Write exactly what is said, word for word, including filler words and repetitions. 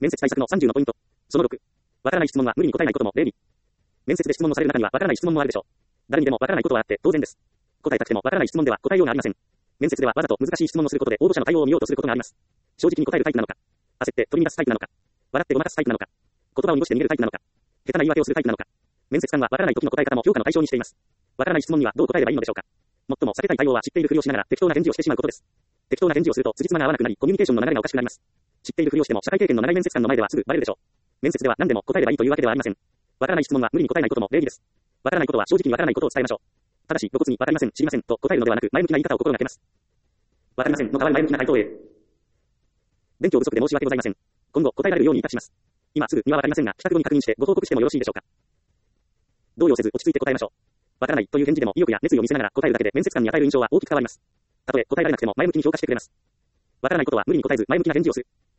面接対策のさんじゅうのポイント。そのろく。わからない質問は無理に答えないことも礼儀。面接で質問のされる中にはわからない質問もあるでしょう。誰にでもわからないことはあって当然です。答えたくてもわからない質問では答えようがありません。面接ではわざと難しい質問をすることで応募者の対応を見ようとすることがあります。正直に答えるタイプなのか。焦って取り乱すタイプなのか。笑ってごまかすタイプなのか。言葉を濁して逃げるタイプなのか。下手な言い訳をするタイプなのか。面接官はわからない時の答え方も評価の対象にしています。わからない質問にはどう答えればいいのでしょうか。最も避けたい対応は知っているふりをしながら適当な返事をしてしまうことです。適当な返事をすると辻褄が合わなくなりコミュニケーションの流れがおかしくなります。知っているふりをしても社会経験の長い面接官の前ではすぐバレるでしょう。面接では何でも答えればいいというわけではありません。わからない質問は無理に答えないことも礼儀です。わからないことは正直にわからないことを伝えましょう。ただし露骨にわかりません、知りませんと答えるのではなく前向きな言い方を心がけます。わかりませんの代わり前向きな回答へ。勉強不足で申し訳ございません。今後答えられるようにいたします。今すぐにはわかりませんが帰宅後に確認してご報告してもよろしいでしょうか。動揺せず落ち着いて答えましょう。わからないという返事でも意欲や熱意を見せながら答えるだけで面接官に与える印象は大きく変わります。たとえ答えられなくても前向きに評価してくれます。わからないことは無理に答えず前向きな返事をする。